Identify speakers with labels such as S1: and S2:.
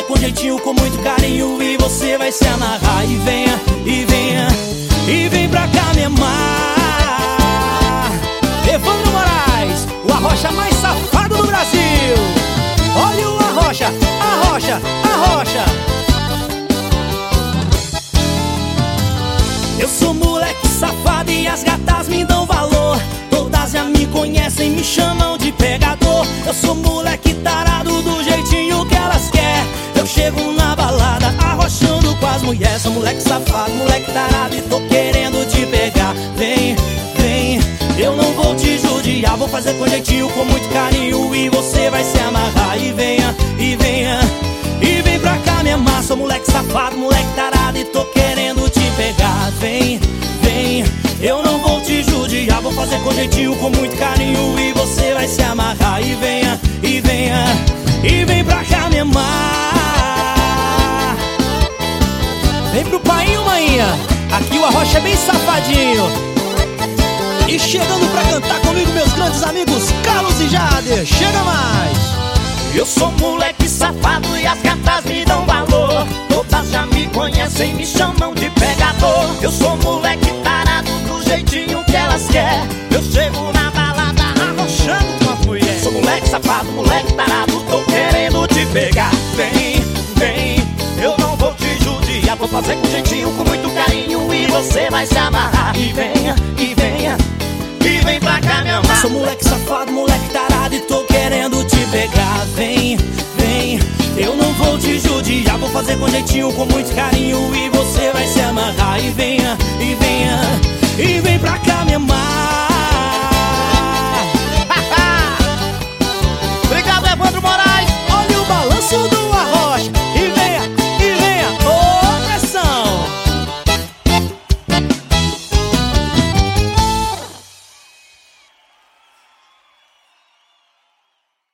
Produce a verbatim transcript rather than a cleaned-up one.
S1: com jeitinho, com muito carinho, e você vai se amarrar. E venha, e venha, e vem pra cá me amar. Evandro Moraes, o arrocha mais safado do Brasil. Olha o arrocha, arrocha, arrocha. Eu sou moleque safado e as gatas me dão valor. Todas já me conhecem, me chamam de pegador. Eu sou moleque tarado do jeitinho que elas querem. Eu chego na balada arrochando com as mulheres. Sou moleque safado, moleque tarado e tô querendo te pegar. Vem, vem, eu não vou te judiar. Vou fazer com jeitinho, com muito carinho, e você vai se amarrar. E venha, e venha, e vem pra cá me amar. Sou moleque safado, moleque tarado e tô querendo te pegar. Vem, vem, eu não vou te judiar. Vou fazer com jeitinho, com muito carinho, e você vai se amarrar. E venha, e venha, e vem pra cá me amar. Vem pro painho, maninha. Aqui o arrocha é bem safadinho. E chegando pra cantar comigo, meus grandes amigos Carlos e Jader. Chega mais.
S2: Eu sou moleque safado e as gatas me dão valor. Todas já me conhecem, me chamam de pegador. Eu sou moleque tarado do jeitinho que elas querem. Eu chego na balada arrochando com as mulheres. Sou moleque safado, moleque tarado, tô querendo te pegar. Vem, vem, eu não vou te judiar. Vou fazer com jeitinho, com muito carinho, e você vai se amarrar. E venha, e venha, e vem pra cá me amar.
S1: Sou moleque safado, moleque tarado e tô querendo te pegar. Vem, vem, eu não vou te judiar. Vou fazer com jeitinho, com muito carinho, e você